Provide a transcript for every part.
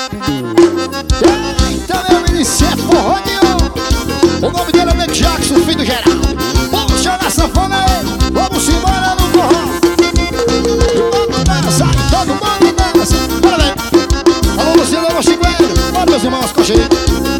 Eita, meu menino, cê é forró de ouro. O nome dele é Nick Jackson, filho do Geraldo. Vamos chamar a sanfona aí, vamos embora no forró. Todo mundo dança, todo mundo dança. Bora, vem. Alô, Luciano, alô, Chicoeiro. Bora, meus irmãos, coxa aí.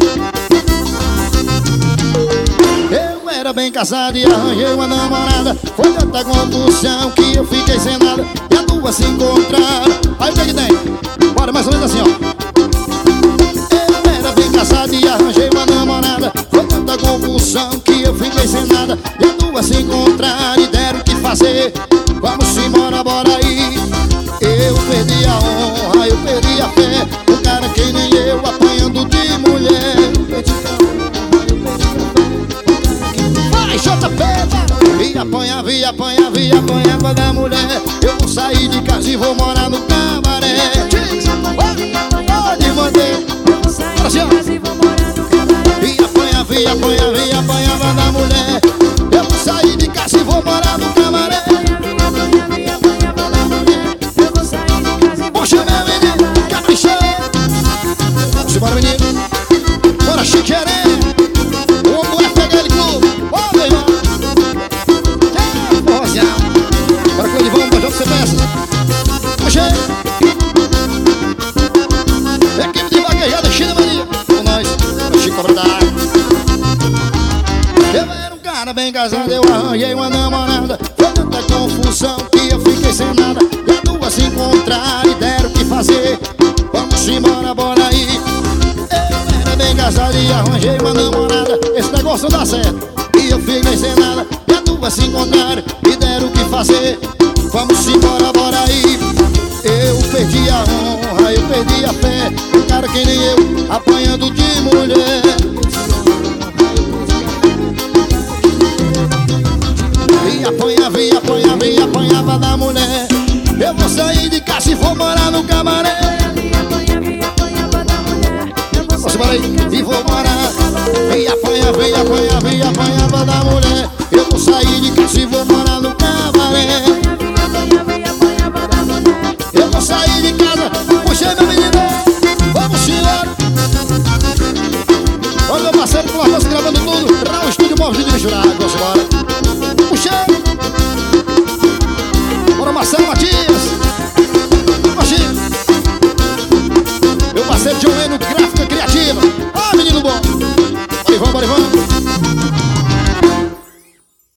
Eu era bem casado e arranjei uma namorada. Foi tanta confusão que eu fiquei sem nada. E as duas se encontraram. Aí o que é que tem? Bora, mais ou menos assim, ó. Eu era bem casado e arranjei uma namorada. Foi tanta confusão que eu fiquei sem nada. E as duas se encontraram e deram o que fazer. Vamos embora, bora aí. Eu perdi a honra, eu perdi a fé. Um cara que nem eu apanhando de mulher. Vai, JP! E apanhava, e apanhava, e apanhava da mulher. Eu vou sair de casa e vou morar no cabaré. Pode manter. E apanhava, e apanhava, e apanhava da mulher. Eu vou sair de casa e vou morar no cabaré. Puxa, meu menino, caprichou. Simbora, menino. Bora, Chiquerê. O homem é pegar ele clube. Ó, meu irmão. Bora com ele, vamos, bora você peça. Puxa. Equipe de vaquejada, China Maria. Com nós, o Chico Cobra da água. Eu era um cara bem casado, eu arranjei uma namorada. Foi tanta confusão que eu fiquei sem nada. E as duas se encontraram e deram o que fazer. Vamos embora, bora aí. Eu era bem casado e arranjei uma namorada. Esse negócio não dá certo e eu fiquei sem nada. E as duas se encontraram e deram o que fazer. Vamos embora, bora aí. Eu perdi a honra, eu perdi a fé. Um cara que nem eu, apanhando de mulher. E apanhava, e apanhava, e apanhava da mulher. Eu vou sair de casa e vou morar no cabaré. Posso embora aí? E vou morar. E apanhava, e apanhava, e apanhava da mulher. Eu vou sair de casa e vou morar no cabaré.